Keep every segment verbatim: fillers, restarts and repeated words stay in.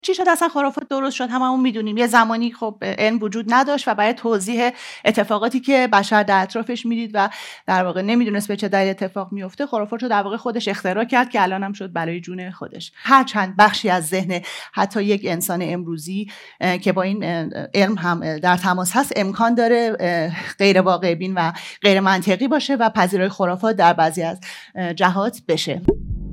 چی شد اصلا خرافات درست شد؟ هممون میدونیم یه زمانی خب علم وجود نداشت و برای توضیح اتفاقاتی که بشر در اطرافش میدید و در واقع نمیدونست به چه دلیل اتفاق میفته، خرافات رو در واقع خودش اختراع کرد که الان هم شد برای جون خودش. هر چند بخشی از ذهن حتی یک انسان امروزی که با این علم هم در تماس هست امکان داره غیر واقع بین و غیر منطقی باشه و پذیرای خرافات در بعضی از جهات بشه.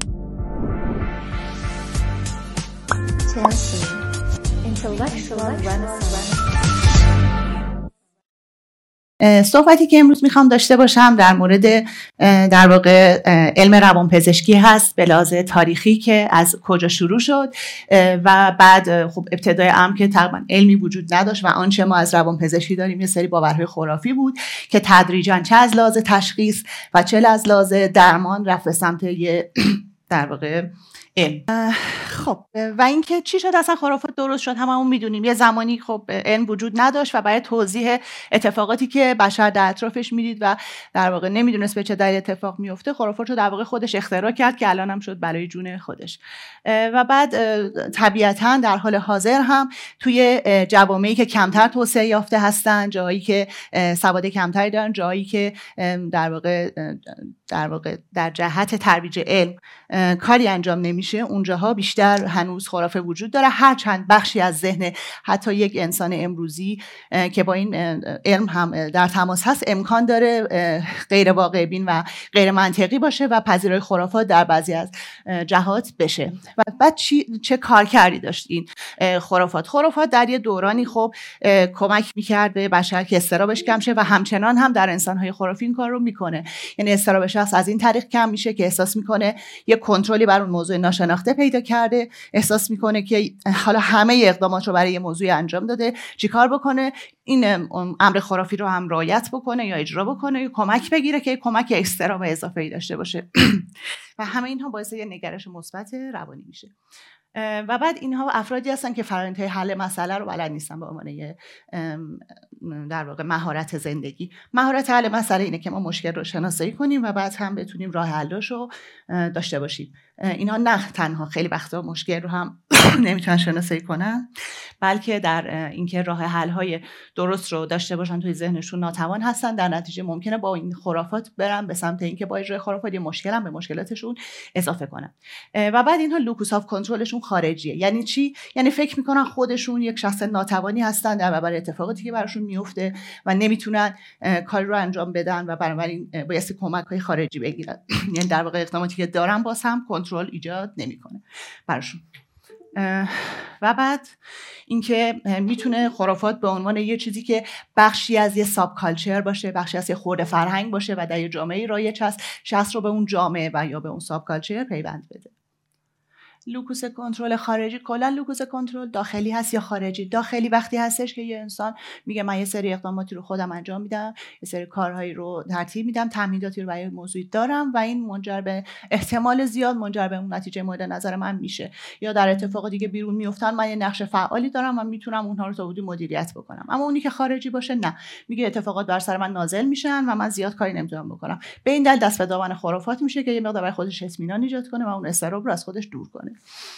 صحبتی که امروز میخوام داشته باشم در مورد در واقع علم روانپزشکی هست به لحاظ تاریخی که از کجا شروع شد و بعد خب ابتدای امر که تقریبا علمی وجود نداشت و آنچه ما از روانپزشکی داریم یه سری باورهای خرافی بود که تدریجاً چه از لحاظ تشخیص و چه از لحاظ درمان رفت به سمت یه در واقع علم. خب و اینکه چی شد اصلا خرافات درست شد؟ هممون میدونیم یه زمانی خب علم وجود نداشت و برای توضیح اتفاقاتی که بشر در اطرافش میدید و در واقع نمیدونست به چه دلیل اتفاق میفته، خرافات رو در واقع خودش اختراع کرد که الان هم شد برای جون خودش. و بعد طبیعتاً در حال حاضر هم توی جوامعی که کمتر توسعه یافته هستن، جایی که سواد کمتری دارن، جایی که در واقع در واقع در جهت ترویج علم کاری انجام نمیشه، اونجاها بیشتر هنوز خرافه وجود داره. هر چند بخشی از ذهن حتی یک انسان امروزی که با این علم هم در تماس هست امکان داره غیر واقع بین و غیر منطقی باشه و پذیرای خرافات در بعضی از جهات بشه. و بعد چی چه کارکردی داشت این خرافات؟ خرافات در یه دورانی خب کمک میکرد به بشر که اضطرابش کم شه و همچنان هم در انسان‌های خرافی این کار رو میکنه. یعنی اضطراب شخص از این طریق کم میشه که احساس میکنه یه کنترلی بر اون موضوع ناشناخته پیدا کرده، احساس میکنه که حالا همه اقدامات رو برای یه موضوع انجام داده، چیکار بکنه؟ این امر خرافی رو هم رعایت بکنه یا اجرا بکنه یا کمک بگیره که کمک اضطراب اضافه‌ای داشته باشه. و همه اینها باعث یه نگرش مثبت روانی میشه. و بعد اینها افرادی هستن که فرآیند حل مسئله رو بلد نیستن به عنوان یه در واقع مهارت زندگی. مهارت حل مسئله اینه که ما مشکل رو شناسایی کنیم و بعد هم بتونیم راه حلش رو داشته باشیم. اینها نه تنها خیلی وقتا مشکل رو هم نمیتونن شناسایی کنن، بلکه در اینکه راه حل های درست رو داشته باشن توی ذهنشون ناتوان هستن. در نتیجه ممکنه با این خرافات برن به سمت اینکه با اجرای خرافات یه مشکل هم به مشکلاتشون اضافه کنن. و بعد اینها لوکوس آف کنترلشون خارجیه. یعنی چی؟ یعنی فکر میکنن خودشون یک شخص ناتوانی هستن در برابر اتفاقاتی که براشون میفته و نمیتونن کاری رو انجام بدن و بنابراین بایستی کمک‌های خارجی بگیرن. یعنی در واقع اقداماتی که دارن باز هم کنترل ایجاد نمیکنه براشون. و بعد اینکه میتونه خرافات به عنوان یه چیزی که بخشی از یه ساب کالچر باشه، بخشی از یه خورده فرهنگ باشه و در یه جامعه رایج هست، شخص رو به اون جامعه و یا به اون ساب کالچر پیوند بده. لوکوس کنترل خارجی، کلا لوکوس کنترل داخلی هست یا خارجی؟ داخلی وقتی هستش که یه انسان میگه من یه سری اقداماتی رو خودم انجام میدم، یه سری کارهایی رو ترتیب میدم، تمهیداتی رو برای موضوعی دارم و این منجر به احتمال زیاد منجر به اون نتیجه مورد نظر من میشه. یا در اتفاقاتی که بیرون میافتن من یه نقش فعالی دارم و میتونم اونها رو تا حدودی مدیریت بکنم. اما اونی که خارجی باشه نه، میگه اتفاقات بر سر من نازل میشن و من زیاد کاری نمیتونم بکنم. به این دلیل دست به دامن خرافات میشه که یه مقدار برای خودش اطمینان ایجاد کنه و اون استراب رو از خودش دور کنه.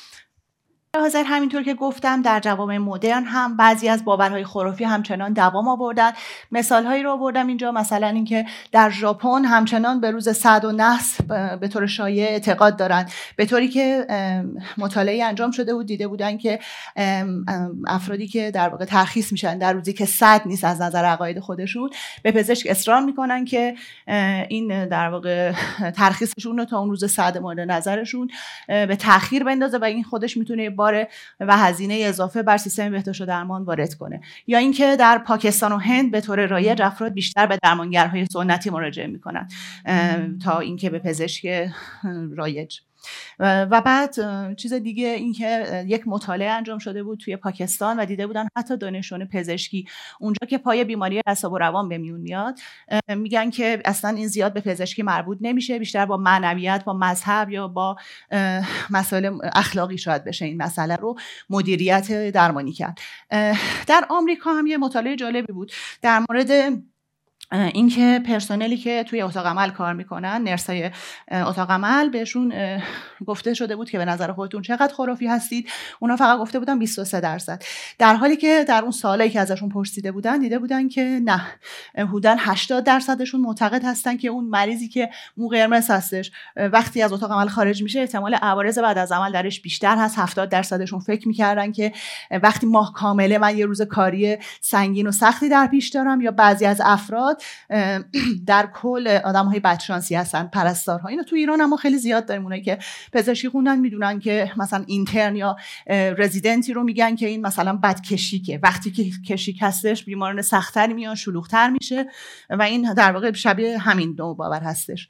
حاضر همینطور که گفتم در جوامع مدرن هم بعضی از باورهای خرافی همچنان دوام آوردن. مثالهایی رو آوردم اینجا، مثلا اینکه در ژاپن همچنان به روز صد و نحس به طور شایع اعتقاد دارن، به طوری که مطالعه انجام شده بود دیده بودن که افرادی که در واقع ترخیص میشن در روزی که صد نیست از نظر عقاید خودشون، به پزشک اصرار میکنن که این در واقع ترخیصشون رو تا اون روز صد مورد نظرشون به تأخیر بندازه و این خودش میتونه بار و هزینه اضافه بر سیستم بهداشت و درمان وارد کنه. یا اینکه در پاکستان و هند به طور رایج افراد بیشتر به درمانگرهای سنتی مراجعه میکنن تا اینکه به پزشک رایج. و بعد چیز دیگه این که یک مطالعه انجام شده بود توی پاکستان و دیده بودن حتی دانشجویان پزشکی اونجا که پای بیماری اعصاب و روان به میون میاد میگن که اصلا این زیاد به پزشکی مربوط نمیشه، بیشتر با معنویت، با مذهب یا با مسائل اخلاقی شاید بشه این مسئله رو مدیریت درمانی کرد. در آمریکا هم یه مطالعه جالبی بود در مورد اینکه پرسنلی که توی اتاق عمل کار میکنن، نرسای اتاق عمل، بهشون گفته شده بود که به نظر خودتون چقدر خرافی هستید. اونا فقط گفته بودن بیست و سه درصد، در حالی که در اون سالایی که ازشون پرسیده بودن دیده بودن که نه، حدوداً هشتاد درصدشون معتقد هستن که اون مریضی که مو قرمز هستش وقتی از اتاق عمل خارج میشه احتمال عوارض بعد از عمل درش بیشتر هست. هفتاد درصدشون فکر میکردن که وقتی ماه کامله من یه روز کاری سنگین و سختی در پیش دارم. یا بعضی از افراد در کل آدم‌های بدشانسی هستن، پرستارها. اینو تو ایران هم خیلی زیاد داریم، اونایی که پزشکی خوندن میدونن که مثلا اینترن یا رزیدنتی رو میگن که این مثلا بد کشیکه، وقتی که کشیک هستش بیماران سخت‌تری میان، شلوغ‌تر میشه و این در واقع شبیه همین نوع باور هستش.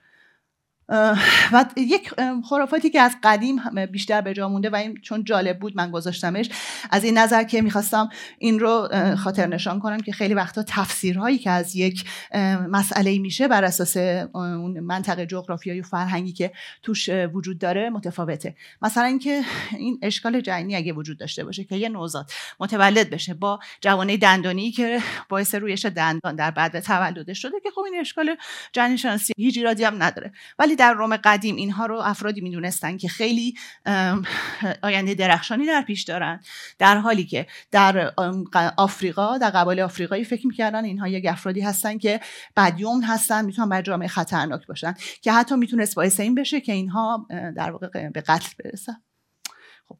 و یک خرافاتی که از قدیم بیشتر به جا مونده و این چون جالب بود من گذاشتمش، از این نظر که میخواستم این رو خاطر نشان کنم که خیلی وقتا تفسیرهایی که از یک مسئله میشه بر اساس اون منطقه جغرافیایی و فرهنگی که توش وجود داره متفاوته. مثلا اینکه این اشکال جنینی اگه وجود داشته باشه که یه نوزاد متولد بشه با جوانه دندانی که باعث رویش دندان در بعد تولدش شده، که خب این اشکال جنین شناسی هیچ ایرادی هم نداره، ولی در روم قدیم اینها رو افرادی میدونستن که خیلی آینده درخشانی در پیش دارن، در حالی که در آفریقا، در قبایل آفریقایی فکر میکردن اینها یک افرادی هستن که بدیوم هستن، میتونن برای جامعه خطرناک باشن، که حتی میتونست باعث این بشه که اینها در واقع به قتل برسن. خب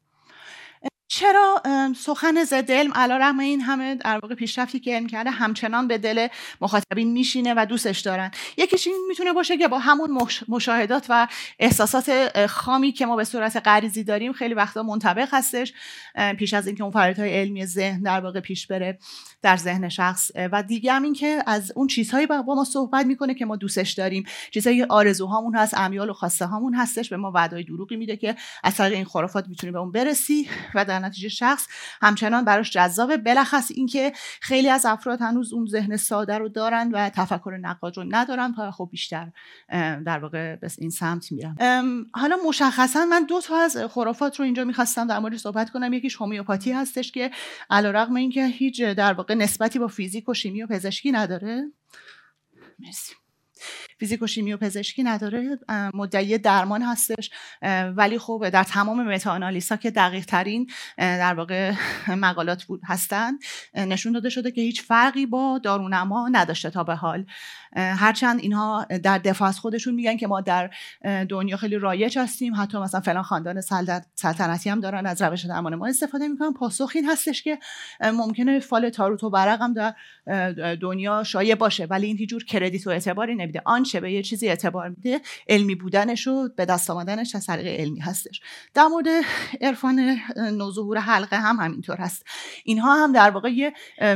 چرا سخن ضد علم علیرغم این همه در واقع پیشرفتی که علم کرده همچنان به دل مخاطبین میشینه و دوستش دارن؟ یکیش این میتونه باشه که با همون مشاهدات و احساسات خامی که ما به صورت غریزی داریم خیلی وقتا منطبق هستش پیش از اینکه اون فعالیت‌های علمی ذهن در واقع پیش بره در ذهن شخص. و دیگه هم این که از اون چیزهایی با ما صحبت میکنه که ما دوستش داریم، چیزایی آرزوهامون هست، امیال و خواسته هامون هستش، به ما وعده‌های دروغی میده که از طریق این خرافات میتونی به اون برسی و در نتیجه شخص همچنان براش جذابه. بلخص این که خیلی از افراد هنوز اون ذهن ساده رو دارن و تفکر نقاد رو ندارن و خب بیشتر در واقع به این سمت میرن. حالا مشخصا من دو تا از خرافات رو اینجا میخواستم در موردش صحبت کنم. یکیش هومیوپاتی هستش که علیرغم اینکه هیچ در واقع نسبتی با فیزیک و شیمی و پزشکی نداره، مرسی فیزیک و شیمی و پزشکی نداره، مدعی درمان هستش، ولی خب در تمام متاآنالیزها که دقیق ترین در واقع مقالات بود هستن نشون داده شده که هیچ فرقی با دارونما نداشته تا به حال. هرچند اینها در دفاع از خودشون میگن که ما در دنیا خیلی رایج هستیم، حتی مثلا فلان خاندان سلطنتی هم دارن از روش درمان ما استفاده میکنن. پاسخ این هستش که ممکنه فال تاروت و برق هم در دنیا شایع باشه، ولی این هیچ جور کردیت و اعتباری نمیده. آنچه به یه چیزی اعتبار میده علمی بودنش و به دست آمدنش از طریق علمی هستش. در مورد عرفان نوظهور حلقه هم همینطور هست. اینها هم در واقع یه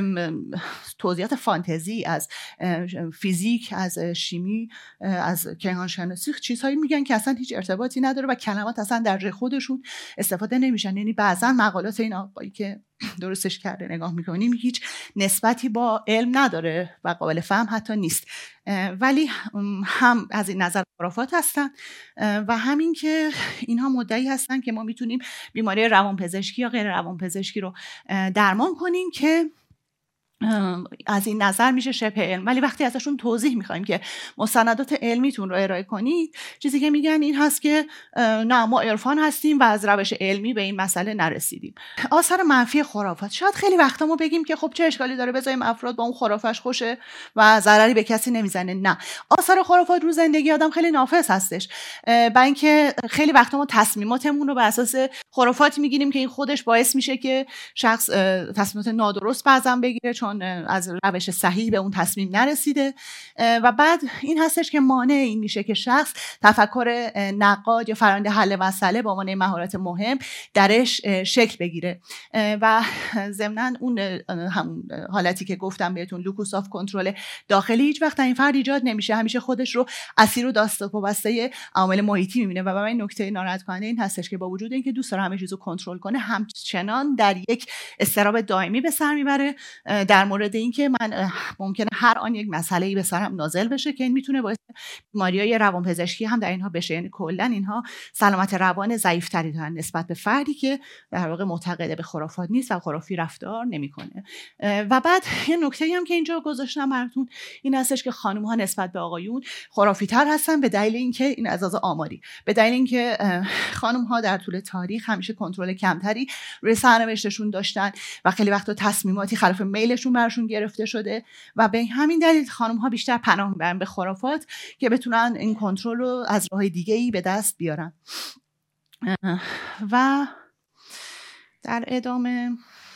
توضیحات فانتزی از فیزیک، از شیمی، از کیهانشناسی، چیزهایی میگن که اصلا هیچ ارتباطی نداره و کلمات اصلا در جای خودشون استفاده نمیشن. یعنی بعضا مقالات این آقایی که درستش کرده نگاه میکنیم هیچ نسبتی با علم نداره و قابل فهم حتی نیست، ولی هم از این نظر خرافات هستن و همین که اینها مدعی هستن که ما میتونیم بیماری روانپزشکی یا غیر روانپزشکی رو درمان کنیم که از این نظر میشه شبه علم. ولی وقتی ازشون توضیح میخوایم که مستندات علمیتون رو ارائه کنید، چیزی که میگن این هست که نه، ما عرفان هستیم و از روش علمی به این مسئله نرسیدیم. آثار منفی خرافات، شاید خیلی وقتا ما بگیم که خب چه اشکالی داره، بذاریم افراد با اون خرافش خوشه و ضرری به کسی نمیزنه. نه، آثار خرافات رو زندگی آدم خیلی نافذ هستش، با اینکه خیلی وقتا ما تصمیماتمون رو بر اساس خرافات میگیریم که این خودش باعث میشه که شخص تصمیمات نادرست بعضا بگیره چون از روش صحیح به اون تصمیم نرسیده و بعد این هستش که مانع این میشه که شخص تفکر نقاد یا فرآیند حل مسئله با عنوان مهارت مهم درش شکل بگیره و ضمناً اون همون حالتی که گفتم بهتون، لوکوس آف کنترل داخلی، هیچ وقت این فرد ایجاد نمیشه، همیشه خودش رو اسیر و داستان وابسته عوامل محیطی میبینه و برای نکته ناراحت کننده این هستش که با وجود اینکه دوست داره همه چیزو کنترل کنه، همچنان در یک اضطراب دائمی به سر میبره، در مورد اینکه من ممکنه هر آن یک مسئله‌ای به سرم نازل بشه که این میتونه باعث بیماری‌های روانپزشکی هم در اینها بشه. یعنی کلا اینها سلامت روان ضعیف‌تری دارن نسبت به فردی که در واقع معتقد به خرافات نیست و خرافی رفتار نمی‌کنه. و بعد یه نکته‌ای هم که اینجا گذاشتم براتون این هستش که خانم‌ها نسبت به آقایون خرافی‌تر هستن به دلیل اینکه این از لحاظ آماری، به دلیل اینکه خانم‌ها در طول تاریخ همیشه کنترل کمتری روی سرنوشتشون داشتن و خیلی وقتا تصمیماتی خلاف میلشون براشون گرفته شده و به همین دلیل خانم‌ها بیشتر پناه میبرن به خرافات که بتونن این کنترل رو از راه دیگه‌ای به دست بیارن. و در ادامه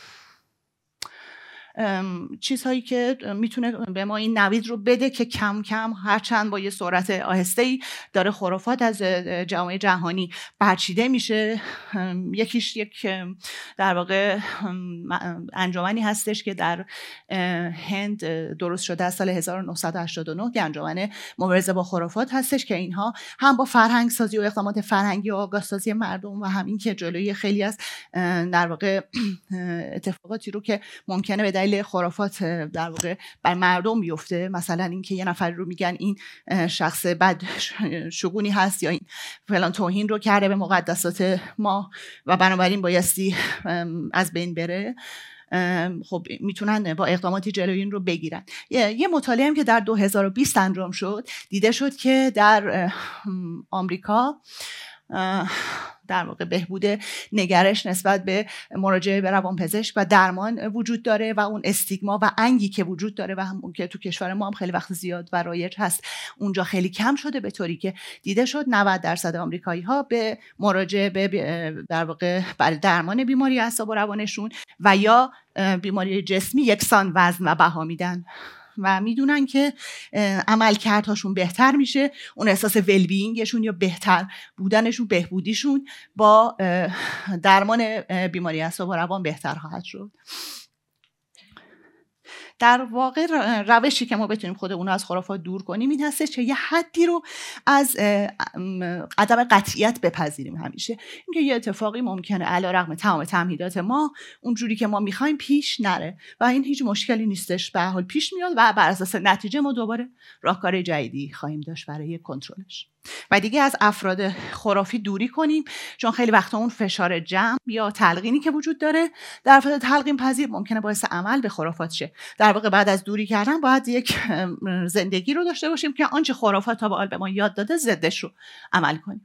چیزهایی که میتونه به ما این نوید رو بده که کم کم هرچند با یه سرعت آهسته‌ای داره خرافات از جامعه جهانی برچیده میشه. یکیش یک در واقع انجمنی هستش که در هند درست شده از سال هزار و نهصد و هشتاد و نه که انجمن مبارزه با خرافات هستش که اینها هم با فرهنگ سازی و اقدامات فرهنگی و آگاه سازی مردم و همین که جلوی خیلی از در واقع اتفاقاتی رو که ممکنه به دلیل خرافات در واقع بر مردم بیفته، مثلا اینکه یه نفر رو میگن این شخص بد شگونی هست یا این فلان توهین رو کرده به مقدسات ما و بنابراین بایستی از بین بره، خب میتونن با اقداماتی جلوی این رو بگیرن. یه مطالعه هم که در دو هزار و بیست انجام شد دیده شد که در آمریکا در واقع بهبود نگرش نسبت به مراجعه به روانپزشک و درمان وجود داره و اون استیگما و انگی که وجود داره و هم که تو کشور ما هم خیلی وقت زیاد و رایج هست اونجا خیلی کم شده، به طوری که دیده شد نود درصد آمریکایی ها به مراجعه به در واقع برای درمان بیماری اعصاب و روانشون و یا بیماری جسمی یکسان وزن و بها میدن و میدونن که عملکردهاشون بهتر میشه، اون احساس ویل بینگشون یا بهتر بودنشون، بهبودیشون با درمان بیماری اعصاب و روان بهتر خواهد شد. در واقع روشی که ما بتونیم خودمون رو از خرافات دور کنیم این هستش که یه حدی رو از عدم قطعیت بپذیریم. همیشه اینکه یه اتفاقی ممکنه علیرغم تمام تمهیدات ما اونجوری که ما میخوایم پیش نره و این هیچ مشکلی نیستش، به هر حال پیش میاد و بر اساس نتیجه ما دوباره راهکار جدیدی خواهیم داشت برای کنترلش و دیگه از افراد خرافی دوری کنیم، چون خیلی وقتا اون فشار جمع یا تلقینی که وجود داره در افراد تلقین پذیر ممکنه باعث عمل به خرافات شه. در واقع بعد از دوری کردن باید یک زندگی رو داشته باشیم که آنچه خرافات تا به حال به ما یاد داده ضدش رو عمل کنیم.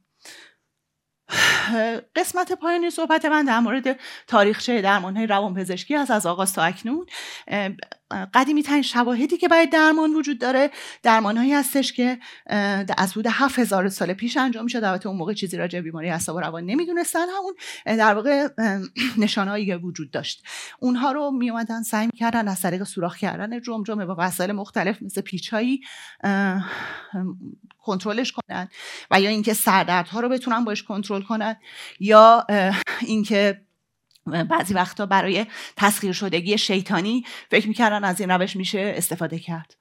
قسمت پایانی صحبت من در مورد تاریخچه درمان‌های روانپزشکی است از آغاز تا اکنون. قدیمی ترین شواهدی که برای درمان وجود داره درمان‌هایی هستش که از حدود هفت هزار سال پیش انجام شده. البته اون موقع چیزی راجع به بیماری اعصاب و روان نمیدونستن، همون در واقع نشانه‌هایی که وجود داشت اونها رو می اومدن سعی می‌کردن از طریق سوراخ کردن جمجمه با وسایل مختلف مثل پیچ‌هایی کنترلش کنن و یا اینکه سردردها رو بتونن باش کنترل کنن یا اینکه بعضی وقتا برای تسخیر شدگی شیطانی فکر میکردن از این روش میشه استفاده کرد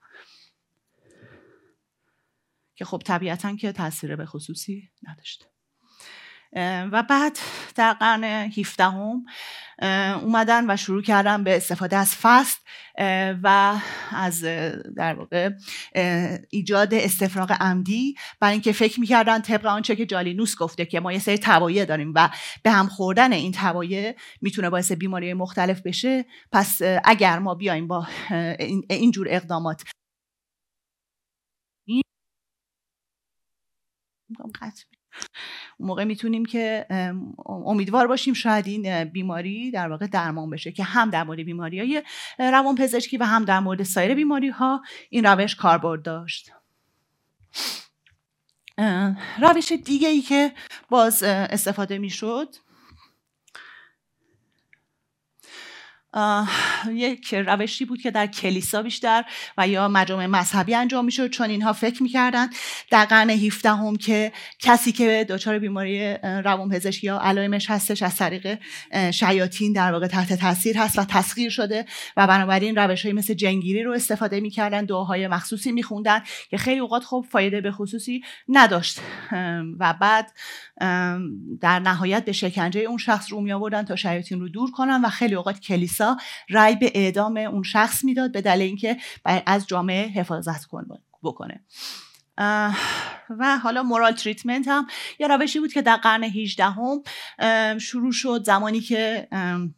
که خب طبیعتاً که تاثیر به خصوصی نداشته. و بعد در قرن هفدهم اومدن و شروع کردن به استفاده از فست و از در واقع ایجاد استفراغ عمدی، برای اینکه فکر میکردن طبق آنچه که جالینوس گفته که ما یه سری توایع داریم و به هم خوردن این توایع میتونه باعث بیماری مختلف بشه، پس اگر ما بیایم با اینجور اقدامات اون موقع میتونیم که امیدوار باشیم شاید این بیماری در واقع درمان بشه، که هم در مورد بیماری‌های روانپزشکی و هم در مورد سایر بیماری‌ها این روش کاربرد داشت. روش دیگه‌ای که باز استفاده میشد یک روشی بود که در کلیسا بیشتر و یا مجامع مذهبی انجام میشد، چون اینها فکر میکردن در قرن هفدهم که کسی که دچار بیماری روانپزشکی یا علائمش هستش از طریق شیاطین در واقع تحت تاثیر هست و تسخیر شده و بنابراین روش‌های مثل جنگیری رو استفاده میکردن، دعاهای مخصوصی میخوندن که خیلی اوقات خب فایده به خصوصی نداشت و بعد در نهایت به شکنجه اون شخص رو می آوردن تا شیاطین رو دور کنن و خیلی اوقات کلیسا رأی رأی به اعدام اون شخص میداد به دلیل اینکه از جامعه حفاظت بکنه. و حالا مورال تریتمنت هم یه روشی بود که در قرن هجدهم شروع شد، زمانی که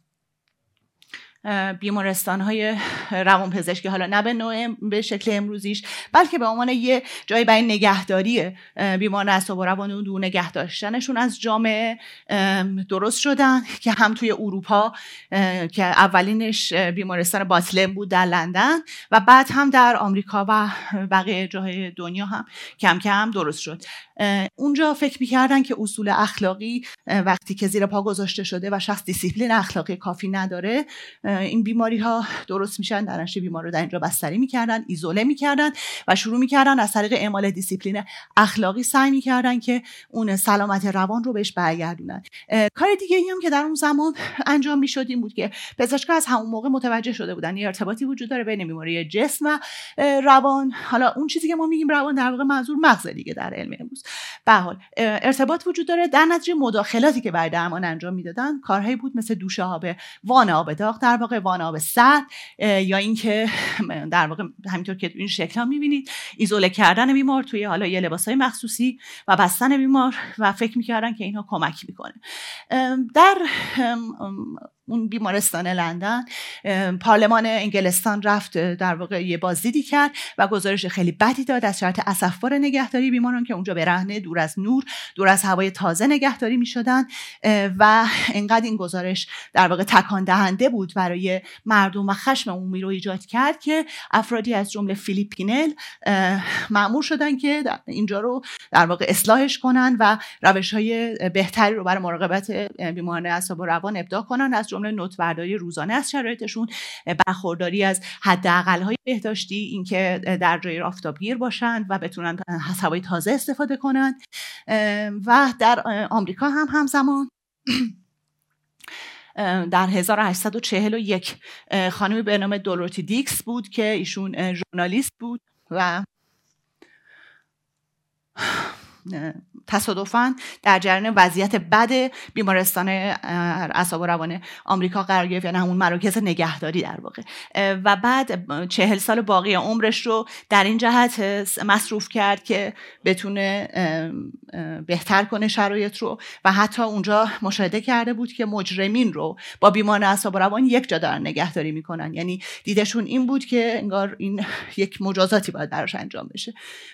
بیمارستان‌های روانپزشکی حالا نه به نوع به شکل امروزیش بلکه به عنوان یه جایی برای نگهداری بیماران اعصاب و روان و دور نگه داشتنشون از جامعه درست شدن که هم توی اروپا که اولینش بیمارستان باتلم بود در لندن و بعد هم در آمریکا و بقیه جاهای دنیا هم کم کم درست شد. اونجا فکر می‌کردن که اصول اخلاقی وقتی که زیر پا گذاشته شده و شخص دیسیپلین اخلاقی کافی نداره این بیماری ها درست میشن، در نتیجه بیمار رو در اینجا بستری میکردن، ایزوله میکردن و شروع میکردن از طریق اعمال دیسیپلین اخلاقی سعی میکردن که اون سلامت روان رو بهش برگردونن. کار دیگه ای هم که در اون زمان انجام میشد این بود که پزشکا از همون موقع متوجه شده بودن یه ارتباطی وجود داره بین بیماری جسم و روان. حالا اون چیزی که ما میگیم روان در واقع منظور مغز دیگه در علم امروز. به هر حال ارتباط وجود داره. در نتیجه مداخلاتی که برای درمان انجام میدادن کارهایی بود مثل دوش آب وان آب داغ، در واقع وان آب سرد، یا اینکه در واقع همینطور که این شکل ها میبینید ایزوله کردن بیمار توی حالا یه لباسای مخصوصی و بستن بیمار و فکر میکردن که اینها کمک میکنه. در اون بیمارستان لندن پارلمان انگلستان رفت در واقع یه بازدیدی کرد و گزارش خیلی بدی داد از شرط اسفبار نگهداری بیماران که اونجا برهنه دور از نور، دور از هوای تازه نگهداری میشدن و انقدر این گزارش در واقع تکان دهنده بود برای مردم و خشم عمومی رو ایجاد کرد که افرادی از جمله فیلیپ پینل مأمور شدن که اینجا رو در واقع اصلاحش کنن و روش‌های بهتری رو برای مراقبت بیماران اعصاب و روان ابداع کنن، از جمله نوت‌برداری روزانه از شرایطشون، برخورداری از حداقل‌های بهداشتی، اینکه در جای آفتابگیر باشن و بتونن از هوای تازه استفاده کنن. و در آمریکا هم همزمان در هزار و هشتصد و چهل و یک خانمی به نام دوروتی دیکس بود که ایشون ژورنالیست بود و تصادفاً در جریان وضعیت بد بیمارستان اعصاب و روان آمریکا قرار گرفت، یعنی همون مراکز نگهداری در واقع، و بعد چهل سال باقی عمرش رو در این جهت مصروف کرد که بتونه بهتر کنه شرایط رو و حتی اونجا مشاهده کرده بود که مجرمین رو با بیماران اعصاب و روان یک جا دارن نگهداری میکنن، یعنی دیدشون این بود که انگار این یک مجازاتی باید براش انجام بشه.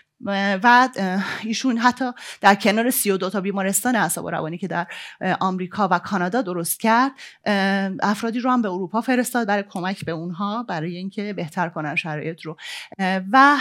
و ایشون حتی در کنار سی و دو تا بیمارستان اعصاب و روانی که در آمریکا و کانادا درست کرد افرادی رو هم به اروپا فرستاد برای کمک به اونها برای اینکه بهتر کنن شرایط رو. و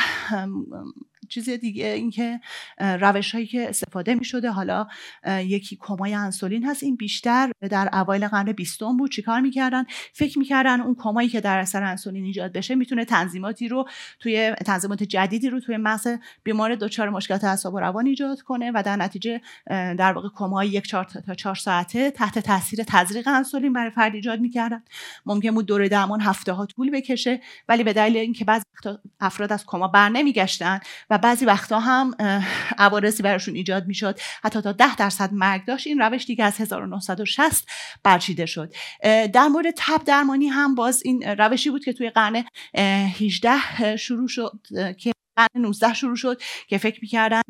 چیز دیگه این که روش هایی که استفاده می شده، حالا یکی کمای انسولین هست، این بیشتر در اوایل قرن بیستم بود. چیکار میکردن؟ فکر میکردن اون کمایی که در اثر انسولین ایجاد بشه میتونه تنظیماتی رو توی تنظیمات جدیدی رو توی مغز بیمار دچار مشکلات اعصاب و روان ایجاد کنه و در نتیجه در واقع کمای یک چهار تا چهار ساعته تحت تاثیر تزریق انسولین برای فرد ایجاد میکردن. ممکن بود دوره درمان هفته ها طول بکشه، ولی به دلیل اینکه بعضی افراد از کما برنمیگشتن و بعضی وقتا هم عوارضی براشون ایجاد میشد حتی تا ده درصد مرگ داشت، این روش دیگه از هزار و نهصد و شصت برچیده شد. در مورد تب درمانی هم باز این روشی بود که توی قرن هجده شروع شد که قرن نوزده شروع شد که فکر میکردن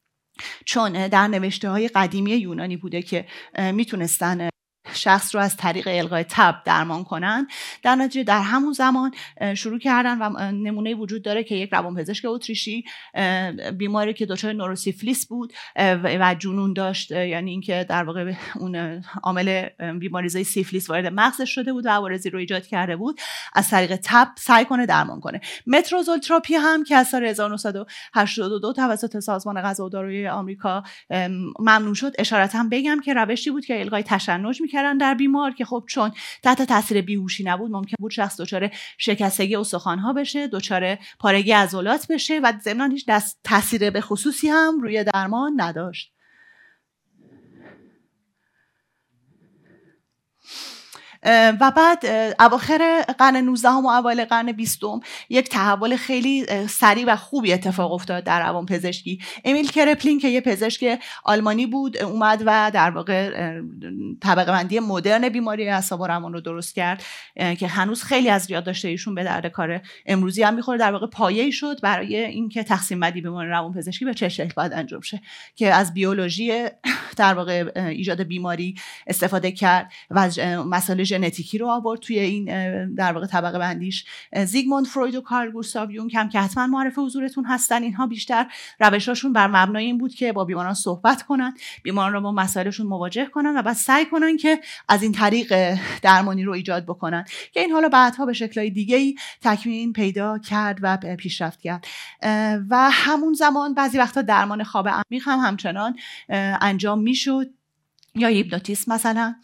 چون در نوشته های قدیمی یونانی بوده که میتونستن شخص رو از طریق القای تب درمان کنن، در نتیجه در همون زمان شروع کردن و نمونه وجود داره که یک روانپزشک اتریشی بیماری که دچار نوروسیفلیس بود و جنون داشت، یعنی اینکه در واقع اون عامل بیماریزای سیفلیس وارد مغزش شده بود و عوارضی رو ایجاد کرده بود، از طریق تب سعی کنه درمان کنه. متروزول تراپی هم که از سال هزار و نهصد و هشتاد و دو توسط سازمان غذا و داروی آمریکا ممنوع شد، اشارتا بگم که روشی بود که القای تشنج می‌کردن در بیمار که خب چون تحت تاثیر بیهوشی نبود ممکن بود شخص دچار شکستگی استخوان‌ها بشه، دچار پارگی عضلات بشه و ضمناً هیچ تاثیر به خصوصی هم روی درمان نداشت. و بعد اواخر قرن نوزدهم و اوایل قرن بیستم یک تحول خیلی سریع و خوبی اتفاق افتاد در روانپزشکی. امیل کرپلین که یه پزشک آلمانی بود اومد و در واقع طبقه بندی مدرن بیماری اعصاب و روان رو درست کرد که هنوز خیلی از یادداشت ایشون به درد کار امروزی هم میخوره. در واقع پایه‌ای شد برای اینکه تقسیم بندی بیماری روانپزشکی به چه شکل باید انجام شه که از بیولوژی در واقع ایجاد بیماری استفاده کرد و مسائل ژنتیکی رو آورد توی این در واقع طبقه بندیش. زیگموند فروید و کارل گوستاو یونگ هم که حتما معرف حضورتون هستن، اینها بیشتر روشاشون بر مبنای این بود که با بیماران صحبت کنن، بیماران رو با مسائلشون مواجه کنن و بعد سعی کنن که از این طریق درمانی رو ایجاد بکنن که این حالا بعدها به شکل‌های دیگه‌ای تکمیل پیدا کرد و پیشرفت کرد. و همون زمان بعضی وقتا درمان خواب عمیق هم همچنان انجام میشد یا هیپنوتیزم مثلا.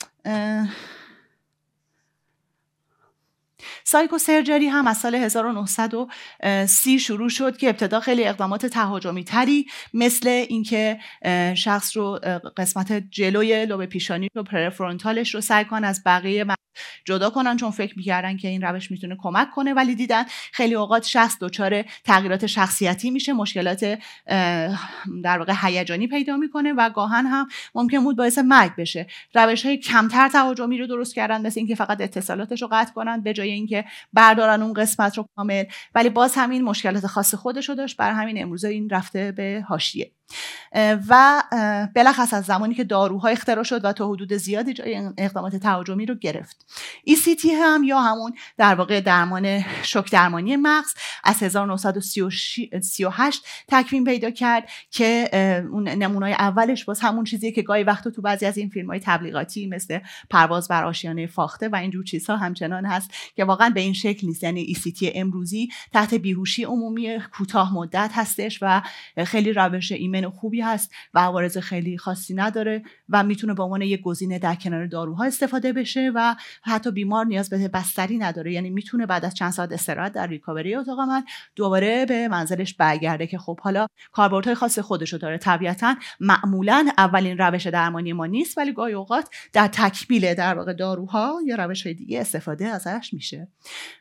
سایکوسرجری هم از سال هزار و نهصد و سی شروع شد که ابتدا خیلی اقدامات تهاجمی تری مثل اینکه شخص رو قسمت جلوی لوب پیشانی رو پرفرونتالش رو سعی کنن از بقیه جدا کنن چون فکر می‌کردن که این روش میتونه کمک کنه، ولی دیدن خیلی اوقات شخص دچار تغییرات شخصیتی میشه، مشکلات در واقع هیجانی پیدا میکنه و گاهن هم ممکن بود باعث مرگ بشه. روش‌های کمتر تهاجمی رو درست کردن مثل اینکه فقط اتصالاتش رو قطع کنن به جای اینکه بردارن اون قسمت رو کامل، ولی باز همین مشکلات خاص خودش رو داشت. برای همین امروزه این رفته به حاشیه. و بلخص از زمانی که داروها اختراع شد و تا حدود زیادی جای اقدامات تهاجمی رو گرفت. ای سی تی هم یا همون در واقع درمان شوک درمانی مغز از هزار و نهصد و سی و هشت تکوین پیدا کرد که اون نمونه‌های اولش باز همون چیزیه که گاهی وقتا تو بعضی از این فیلم‌های تبلیغاتی مثل پرواز بر آشیانه فاخته و اینجور چیزها همچنان هست که واقعا به این شکل نیست. یعنی ای سی تی امروزی تحت بیهوشی عمومی کوتاه مدت هستش و خیلی روش ایمن و خوبی هست و عوارض خیلی خاصی نداره و میتونه به عنوان یک گزینه در کنار داروها استفاده بشه و حتی بیمار نیاز به بستری نداره. یعنی میتونه بعد از چند ساعت استراحت در ریکاوری اتاق عمل دوباره به منزلش برگرده که خب حالا کاربردهای خاص خودشو داره. طبیعتاً معمولاً اولین روش درمانی ما نیست، ولی گاهی اوقات در تکمیل در واقع داروها یا روش‌های دیگه استفاده ازش میشه.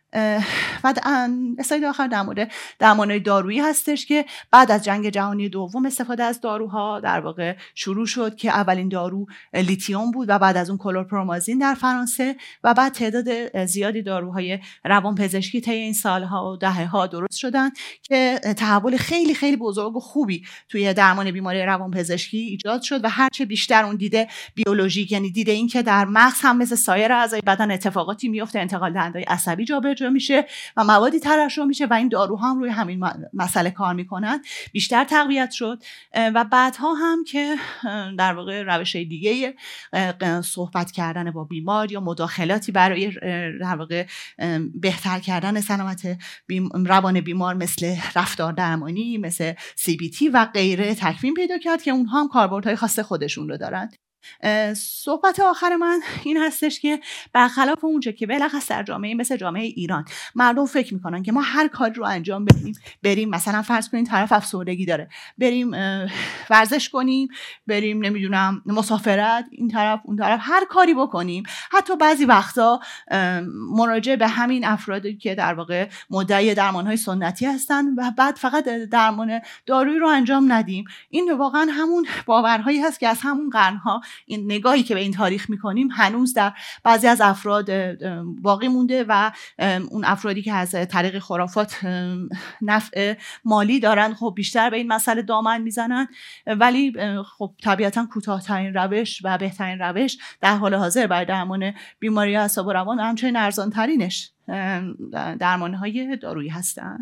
و اسلاید آخر در مورد درمان‌های دارویی هستش که بعد از جنگ جهانی دوم استفاده از داروها در واقع شروع شد که اولین دارو لیتیوم بود و بعد از اون کلورپرومازین در فرانسه و بعد تعداد زیادی داروهای روانپزشکی طی این سالها و دهه‌ها درست شدن که تحول خیلی خیلی بزرگ و خوبی توی درمان بیماری روانپزشکی ایجاد شد و هرچه بیشتر اون دیده بیولوژیک، یعنی دیده این که در مغز هم مثل سایر اعضای بدن اتفاقاتی میفته، انتقال دهنده‌های عصبی جابجا میشه و موادی ترشح میشه و این داروها هم روی همین مسئله کار میکنن، بیشتر تقویت شد. و بعدها هم که در واقع روش دیگه صحبت کردن با بیمار یا مداخلاتی برای در واقع بهتر کردن سلامت روان بیمار مثل رفتار درمانی، مثل سی بی تی و غیره تکوین پیدا کرد که اونها هم کاربردهای خاص خودشون رو دارن. صحبت آخر من این هستش که برخلاف اونچه که بلخص در جامعه مثل جامعه ایران مردم فکر میکنن که ما هر کاری رو انجام بدیم، بریم مثلا فرض کنیم طرف افسردگی داره، بریم ورزش کنیم، بریم نمیدونم مسافرت، این طرف اون طرف، هر کاری بکنیم، حتی بعضی وقتا مراجعه به همین افرادی که در واقع مدعی درمانهای سنتی هستن و بعد فقط درمان دارویی رو انجام ندیم. این واقعا همون باورهایی هست که از همون قرنها این نگاهی که به این تاریخ میکنیم هنوز در بعضی از افراد باقی مونده و اون افرادی که از طریق خرافات نفع مالی دارن خب بیشتر به این مسئله دامن میزنن، ولی خب طبیعتا کوتاه‌ترین روش و بهترین روش در حال حاضر برای درمان بیماری اعصاب و روان همچنین ارزان ترینش درمان‌های دارویی هستن.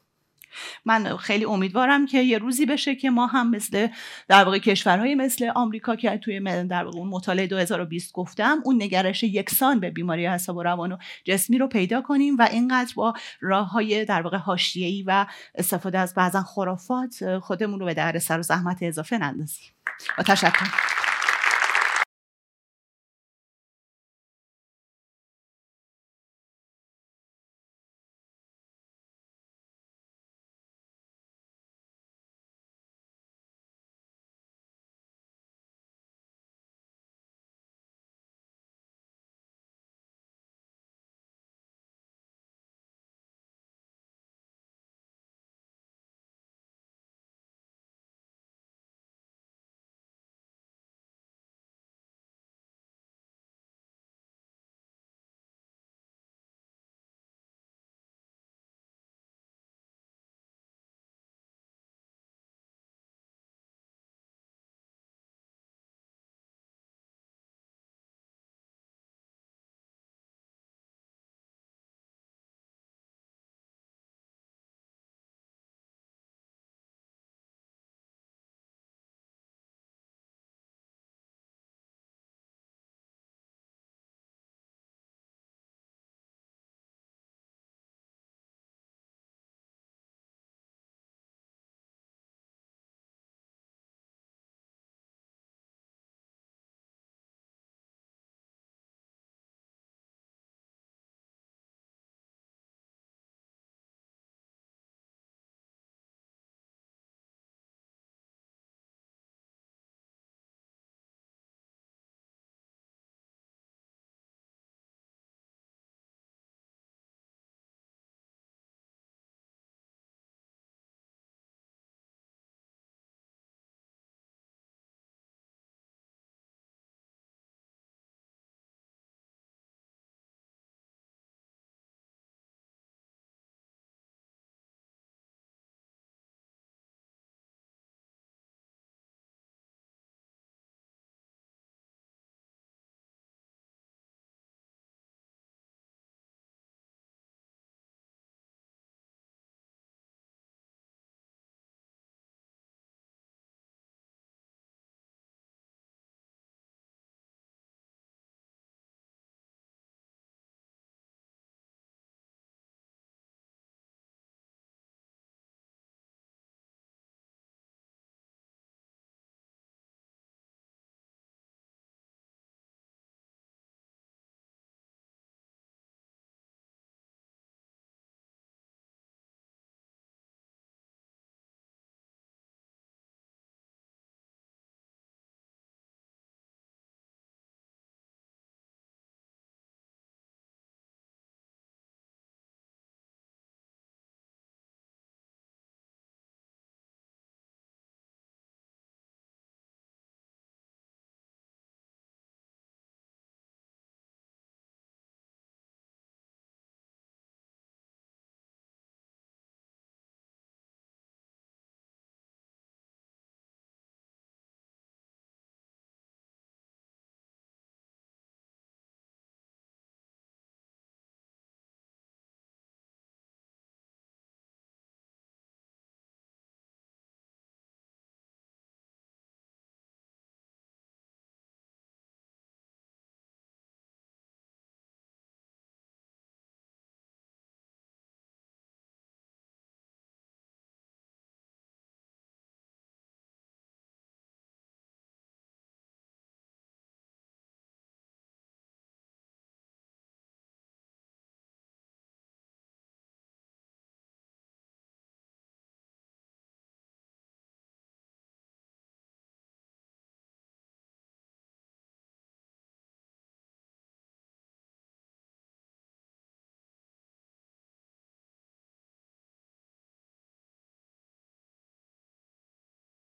من خیلی امیدوارم که یه روزی بشه که ما هم مثل در واقع کشورهای مثل آمریکا که توی در واقع اون مطالعه دو هزار و بیست گفتم اون نگرش یکسان به بیماری اعصاب و روان و جسمی رو پیدا کنیم و اینقدر با راههای در واقع حاشیه‌ای و استفاده از بعضا خرافات خودمون رو به دردسر و زحمت اضافه نندازیم. با تشکر.